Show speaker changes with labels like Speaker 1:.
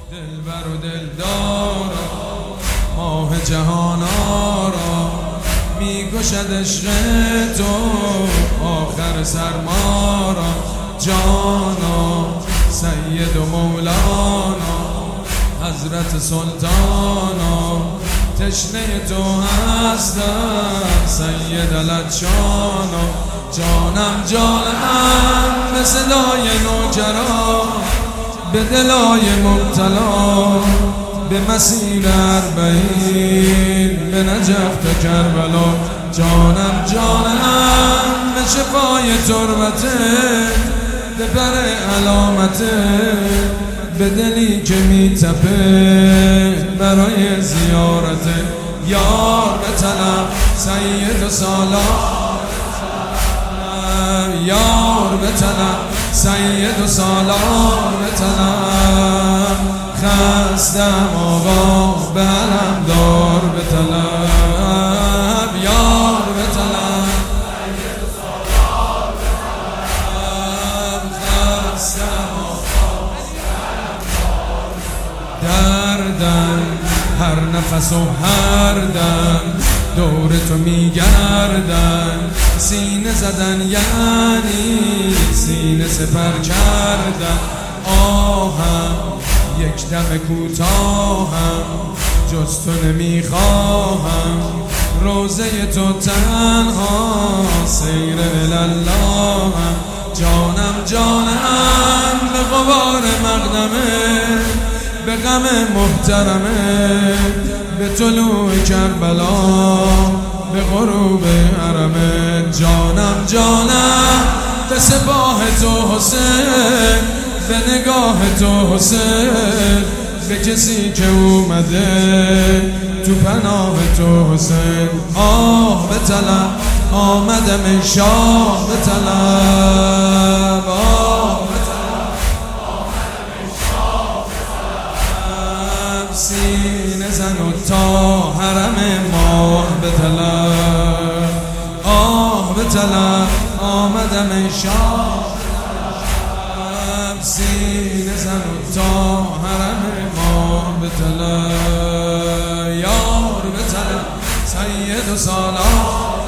Speaker 1: دلبر و دلدارا ماه جهانارا میکشد عشق تو آخر سرمارا جانا سید و مولانا حضرت سلطانا تشنه تو هستم سید العطشانا جانم جانم به صدای نوجرا به دلای مبتلا به مسیر اربعین به نجف تا کربلا جانم جانم به شفای تربته به پر علامته به دلی که میتپه برای زیارته یار به طلب سید و سالار یار به طلب سید و سالار به طلب خستم آقا به علم دار به طلب یار به طلب سید و سالار به طلب خستم آقا به علم دار دردم هر نفس و هر دم دور تو میگردن سینه زدن یعنی سینه سپر کردن آهم یک دم کوتاهم جز تو نمیخواهم روزه تو تنها سیر الاللهم جانم جانم به غبار مقدمه به غم محترمه به طلوع کربلا به غروب حرمه جانم جانم به سپاه تو حسین به نگاه تو حسین به کسی که اومده تو پناه تو حسین آه به طلب آمدم ای شاه به طلب آه به طلب آمدم ای شاه به طلب سینه زن و تا حرم ماه به طلب آه به طلب آمدم ای شاه سینه زن و تا حرم ماه به طلب یار به طلب سید و سالار